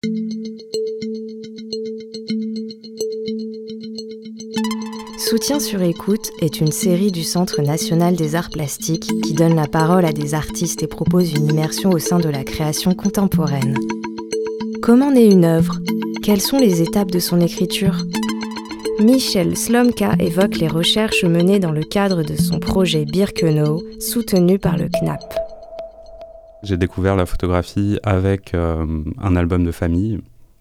Soutien sur écoute est une série du Centre national des arts plastiques qui donne la parole à des artistes et propose une immersion au sein de la création contemporaine. Comment naît une œuvre ? Quelles sont les étapes de son écriture ? Michel Slomka évoque les recherches menées dans le cadre de son projet Birkenau, soutenu par le CNAP. J'ai découvert la photographie avec un album de famille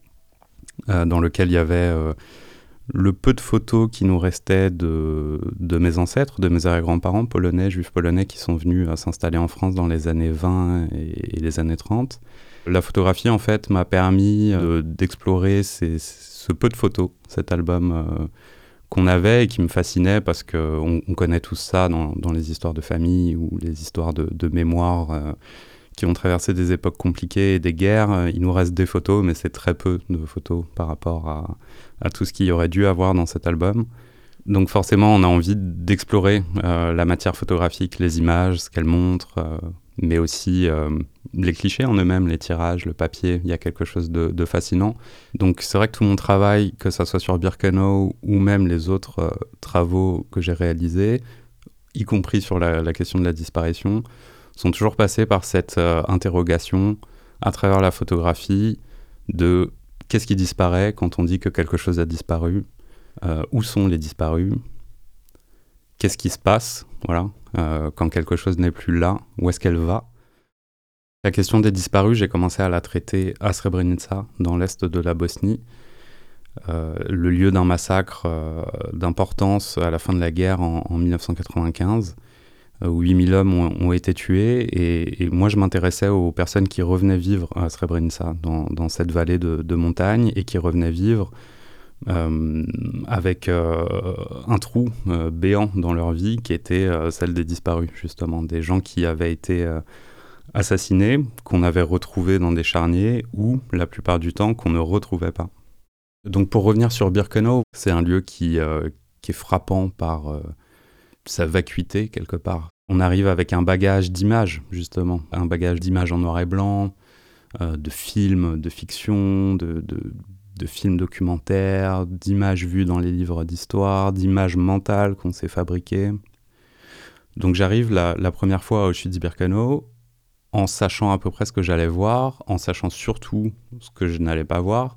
dans lequel il y avait le peu de photos qui nous restaient de mes ancêtres, de mes arrière-grands-parents polonais, juifs polonais qui sont venus s'installer en France dans les années 20 et les années 30. La photographie, en fait, m'a permis d'explorer ce peu de photos, cet album qu'on avait et qui me fascinait parce qu'on connaît tout ça dans les histoires de famille ou les histoires de mémoire qui ont traversé des époques compliquées et des guerres. Il nous reste des photos, mais c'est très peu de photos par rapport à tout ce qu'il y aurait dû avoir dans cet album. Donc forcément, on a envie d'explorer la matière photographique, les images, ce qu'elles montrent, mais aussi les clichés en eux-mêmes, les tirages, le papier. Il y a quelque chose de fascinant. Donc c'est vrai que tout mon travail, que ça soit sur Birkenau ou même les autres travaux que j'ai réalisés, y compris sur la question de la disparition, sont toujours passés par cette interrogation à travers la photographie de qu'est-ce qui disparaît quand on dit que quelque chose a disparu, où sont les disparus, qu'est-ce qui se passe, voilà, quand quelque chose n'est plus là, où est-ce qu'elle va. La question des disparus, j'ai commencé à la traiter à Srebrenica, dans l'est de la Bosnie, le lieu d'un massacre d'importance à la fin de la guerre en 1995, où 8000 hommes ont été tués, et moi je m'intéressais aux personnes qui revenaient vivre à Srebrenica, dans cette vallée de montagne, et qui revenaient vivre avec un trou béant dans leur vie, qui était celle des disparus, justement, des gens qui avaient été assassinés, qu'on avait retrouvés dans des charniers, ou la plupart du temps qu'on ne retrouvait pas. Donc pour revenir sur Birkenau, c'est un lieu qui est frappant par sa vacuité quelque part. On arrive avec un bagage d'images, justement, un bagage d'images en noir et blanc, de films, de fiction, de films documentaires, d'images vues dans les livres d'histoire, d'images mentales qu'on s'est fabriquées. Donc j'arrive la première fois à Auschwitz-Birkenau en sachant à peu près ce que j'allais voir, en sachant surtout ce que je n'allais pas voir.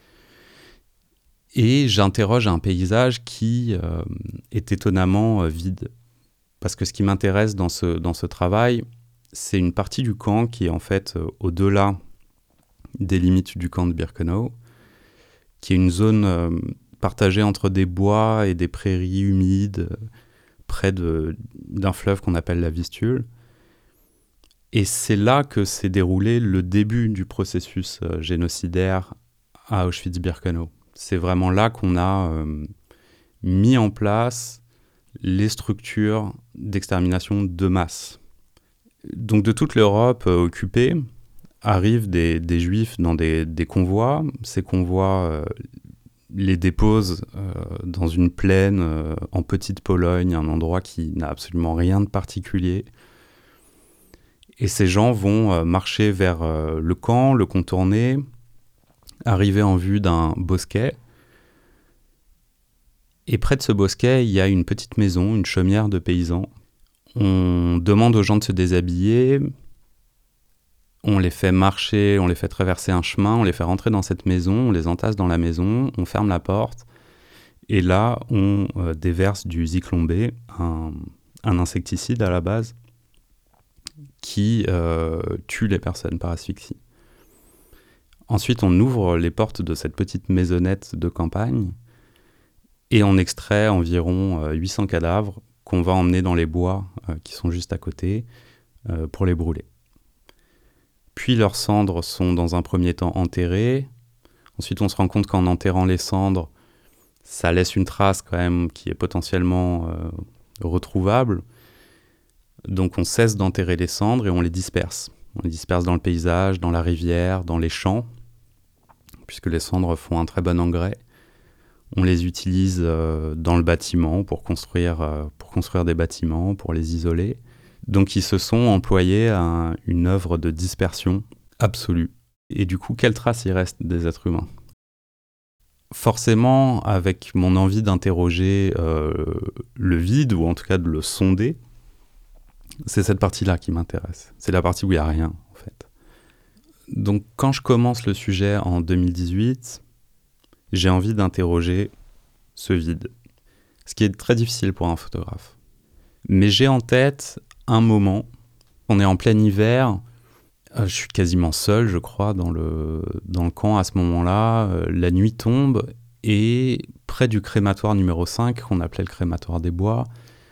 Et j'interroge un paysage qui est étonnamment vide. Parce que ce qui m'intéresse dans ce travail, c'est une partie du camp qui est en fait au-delà des limites du camp de Birkenau, qui est une zone partagée entre des bois et des prairies humides, près d'un fleuve qu'on appelle la Vistule. Et c'est là que s'est déroulé le début du processus génocidaire à Auschwitz-Birkenau. C'est vraiment là qu'on a mis en place les structures d'extermination de masse. Donc de toute l'Europe occupée arrivent des juifs dans des convois. Ces convois les déposent dans une plaine en petite Pologne, un endroit qui n'a absolument rien de particulier. Et ces gens vont marcher vers le camp, le contourner, arriver en vue d'un bosquet. Et près de ce bosquet, il y a une petite maison, une chaumière de paysans. On demande aux gens de se déshabiller, on les fait marcher, on les fait traverser un chemin, on les fait rentrer dans cette maison, on les entasse dans la maison, on ferme la porte. Et là, on déverse du Zyklon B, un insecticide à la base, qui tue les personnes par asphyxie. Ensuite, on ouvre les portes de cette petite maisonnette de campagne et on extrait environ 800 cadavres qu'on va emmener dans les bois qui sont juste à côté pour les brûler. Puis leurs cendres sont dans un premier temps enterrées. Ensuite, on se rend compte qu'en enterrant les cendres, ça laisse une trace quand même qui est potentiellement retrouvable. Donc on cesse d'enterrer les cendres et on les disperse. On les disperse dans le paysage, dans la rivière, dans les champs, puisque les cendres font un très bon engrais. On les utilise dans le bâtiment pour construire des bâtiments, pour les isoler. Donc ils se sont employés à une œuvre de dispersion absolue. Et du coup, quelle trace il reste des êtres humains ? Forcément, avec mon envie d'interroger le vide, ou en tout cas de le sonder, c'est cette partie-là qui m'intéresse. C'est la partie où il n'y a rien, en fait. Donc, quand je commence le sujet en 2018, j'ai envie d'interroger ce vide, ce qui est très difficile pour un photographe. Mais j'ai en tête un moment, on est en plein hiver, je suis quasiment seul, je crois, dans le camp à ce moment-là. La nuit tombe et près du crématoire numéro 5, qu'on appelait le crématoire des Bois,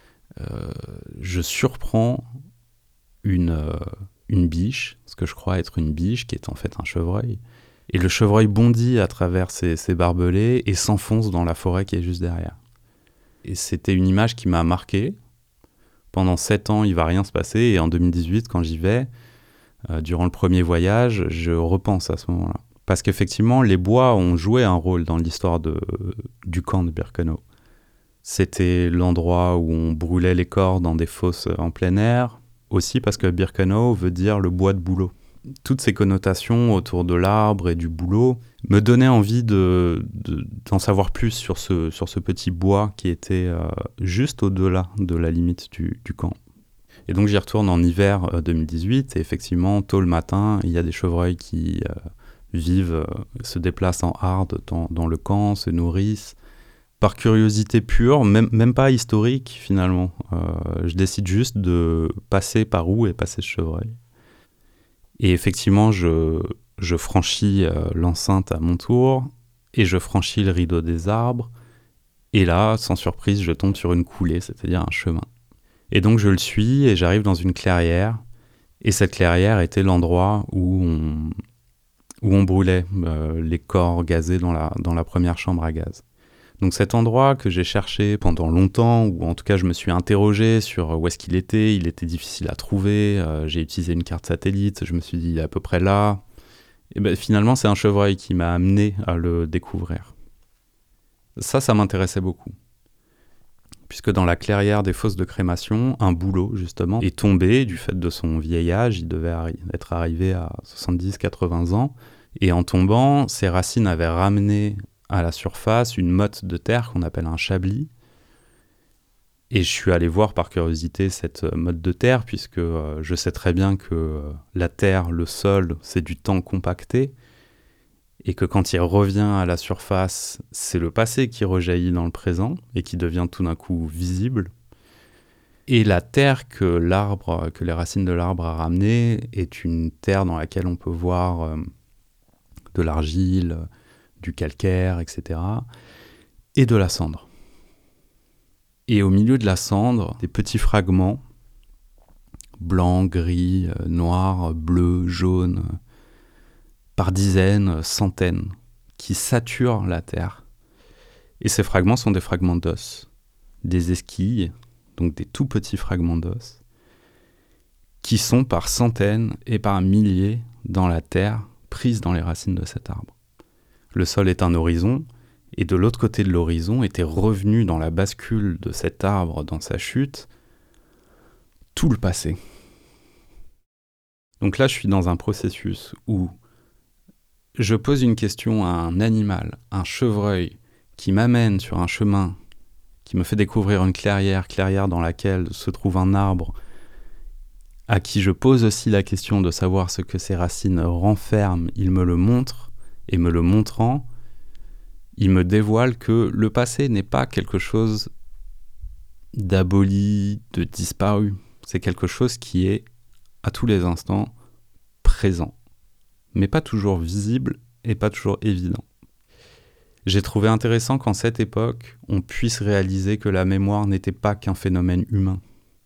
je surprends une biche, ce que je crois être une biche, qui est en fait un chevreuil. Et le chevreuil bondit à travers ses barbelés et s'enfonce dans la forêt qui est juste derrière. Et c'était une image qui m'a marqué. Pendant 7 ans, il ne va rien se passer. Et en 2018, quand j'y vais, durant le premier voyage, je repense à ce moment-là. Parce qu'effectivement, les bois ont joué un rôle dans l'histoire du camp de Birkenau. C'était l'endroit où on brûlait les corps dans des fosses en plein air. Aussi parce que Birkenau veut dire le bois de bouleau. Toutes ces connotations autour de l'arbre et du bouleau me donnaient envie d'en savoir plus sur ce petit bois qui était juste au-delà de la limite du camp. Et donc j'y retourne en hiver 2018 et effectivement, tôt le matin, il y a des chevreuils qui se déplacent en harde dans le camp, se nourrissent. Par curiosité pure, même pas historique finalement. Je décide juste de passer par où est passé ce chevreuil. Et effectivement, je franchis l'enceinte à mon tour et je franchis le rideau des arbres. Et là, sans surprise, je tombe sur une coulée, c'est-à-dire un chemin. Et donc je le suis et j'arrive dans une clairière. Et cette clairière était l'endroit où on brûlait les corps gazés dans la première chambre à gaz. Donc cet endroit que j'ai cherché pendant longtemps, ou en tout cas je me suis interrogé sur où est-ce qu'il était, il était difficile à trouver, j'ai utilisé une carte satellite, je me suis dit il est à peu près là. Et ben, finalement c'est un chevreuil qui m'a amené à le découvrir. Ça m'intéressait beaucoup. Puisque dans la clairière des fosses de crémation, un bouleau justement est tombé du fait de son vieil âge, il devait être arrivé à 70-80 ans, et en tombant, ses racines avaient ramené à la surface une motte de terre qu'on appelle un chablis. Et je suis allé voir par curiosité cette motte de terre, puisque je sais très bien que la terre, le sol, c'est du temps compacté, et que quand il revient à la surface, c'est le passé qui rejaillit dans le présent, et qui devient tout d'un coup visible. Et la terre que les racines de l'arbre a ramenée est une terre dans laquelle on peut voir de l'argile, du calcaire, etc., et de la cendre. Et au milieu de la cendre, des petits fragments, blancs, gris, noirs, bleus, jaunes, par dizaines, centaines, qui saturent la terre. Et ces fragments sont des fragments d'os, des esquilles, donc des tout petits fragments d'os, qui sont par centaines et par milliers dans la terre, prises dans les racines de cet arbre. Le sol est un horizon, et de l'autre côté de l'horizon était revenu dans la bascule de cet arbre, dans sa chute, tout le passé. Donc là, je suis dans un processus où je pose une question à un animal, un chevreuil, qui m'amène sur un chemin, qui me fait découvrir une clairière dans laquelle se trouve un arbre, à qui je pose aussi la question de savoir ce que ses racines renferment. Il me le montre, et me le montrant, il me dévoile que le passé n'est pas quelque chose d'aboli, de disparu. C'est quelque chose qui est, à tous les instants, présent, mais pas toujours visible et pas toujours évident. J'ai trouvé intéressant qu'en cette époque, on puisse réaliser que la mémoire n'était pas qu'un phénomène humain.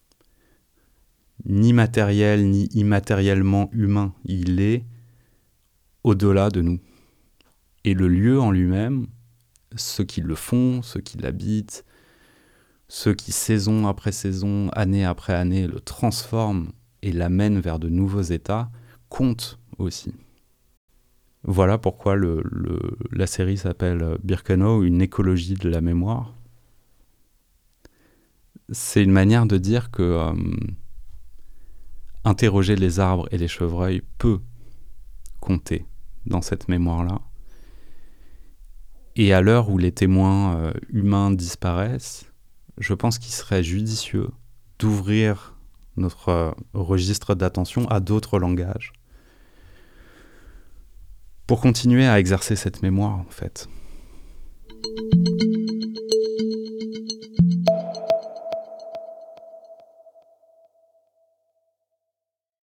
Ni matériel, ni immatériellement humain. Il est au-delà de nous. Et le lieu en lui-même, ceux qui le font, ceux qui l'habitent, ceux qui saison après saison, année après année, le transforment et l'amènent vers de nouveaux états, comptent aussi. Voilà pourquoi la série s'appelle Birkenau, une écologie de la mémoire. C'est une manière de dire que interroger les arbres et les chevreuils peut compter dans cette mémoire-là. Et à l'heure où les témoins humains disparaissent, je pense qu'il serait judicieux d'ouvrir notre registre d'attention à d'autres langages pour continuer à exercer cette mémoire, en fait.